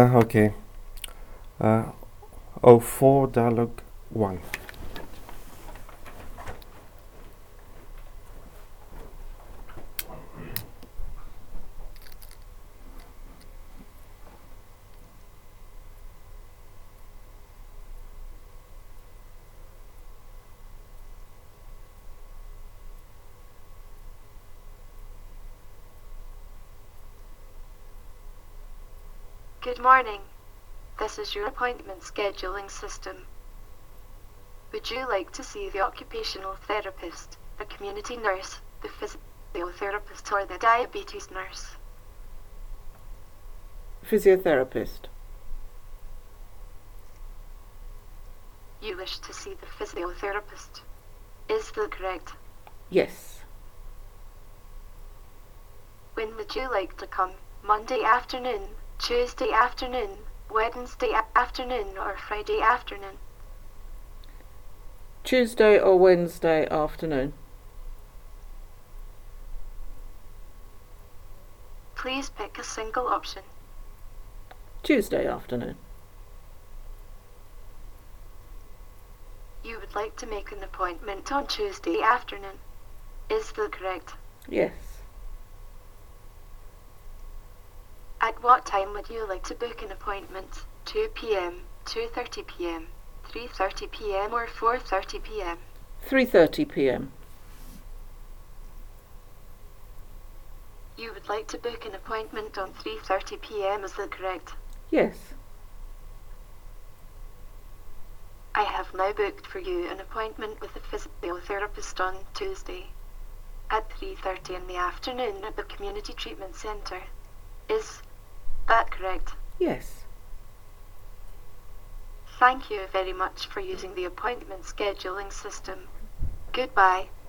Okay. O4 dialogue 1. Good morning. This is your appointment scheduling system. Would you like to see the occupational therapist, the community nurse, the physiotherapist, or the diabetes nurse? Physiotherapist. You wish to see the physiotherapist. Is that correct? Yes. When would you like to come? Monday afternoon, Tuesday afternoon, Wednesday afternoon, or Friday afternoon? Tuesday or Wednesday afternoon. Please pick a single option. Tuesday afternoon. You would like to make an appointment on Tuesday afternoon. Is that correct? Yes. At what time would you like to book an appointment? 2 p.m., 2:30 p.m., 3:30 p.m. or 4:30 p.m.? 3:30 p.m. You would like to book an appointment on 3:30 p.m., is that correct? Yes. I have now booked for you an appointment with a physiotherapist on Tuesday at 3:30 in the afternoon at the Community Treatment Centre. Is that correct? Yes. Thank you very much for using the appointment scheduling system. Goodbye.